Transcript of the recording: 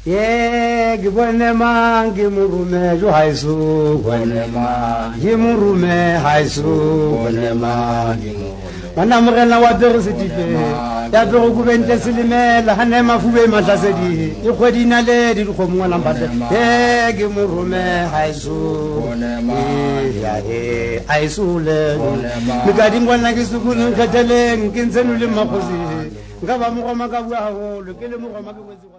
ye ke bone mang ke morume jo haiso bone mang ke morume haiso bone mang bana morena wa tere setipe ya tlo go bente selimela hane mafube matlasedi e kgodina le di go mongwa lambatse ye ke morume haiso bone mang ya he haiso le mikadi ngwana ke sukulu kateleng ke ntsenu le makosi ngaba mo go maka bua go le ke le mo go maka